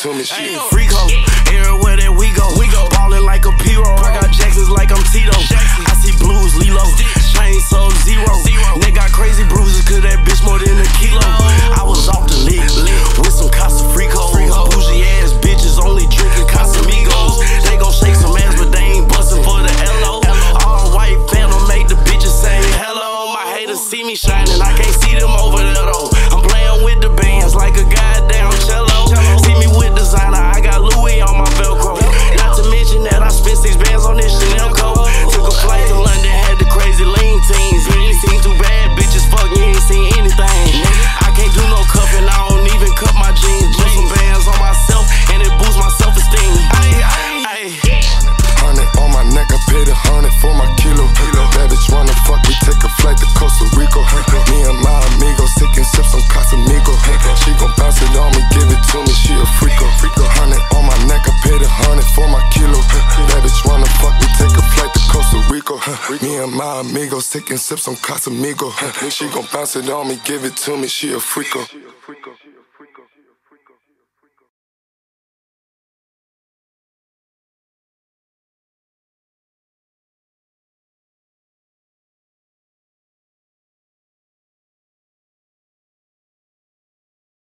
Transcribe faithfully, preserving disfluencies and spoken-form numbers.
to me. She a freak hoe. Everywhere that we go, we go. Ballin' like a P-Roll. I got Jacksons like I'm Tito. I see blues, Lilo. Chain sold zero. Nigga got crazy bruises, cause that bitch more than a kilo. I was off the lick with some Casa freak hoes. Bougie ass bitches only drinking Casamigos. They gon' shake some ass, but they ain't bustin' for the L O. All white phantom make the bitches say hello. My haters see me shining, I can't see them over there though. I'm playing with the bands like a goddamn cello. See me with designer, I got Louis on my Velcro. Not to mention that I spent six bands on this Chanel coat. Took a flight to London, had the crazy lean teens. You ain't seen too bad bitches, fuck, you ain't seen anything. I can't do no cuffing, I don't even cut my jeans. Put some bands on myself, and it boosts my self-esteem. Hundred on my neck, I paid a hundred for my kilo. That bitch wanna fuck, we take a flight to Costa Rica. Me and my amigos taking sips on Casamigo. She gon' bounce it on me, give it to me, she a freako. Hundred on my neck, I paid a hundred for my kilo. That bitch wanna fuck, we take a flight to Costa Rica. Me and my amigos taking sips on Casamigo. She gon' bounce it on me, give it to me, she a freako.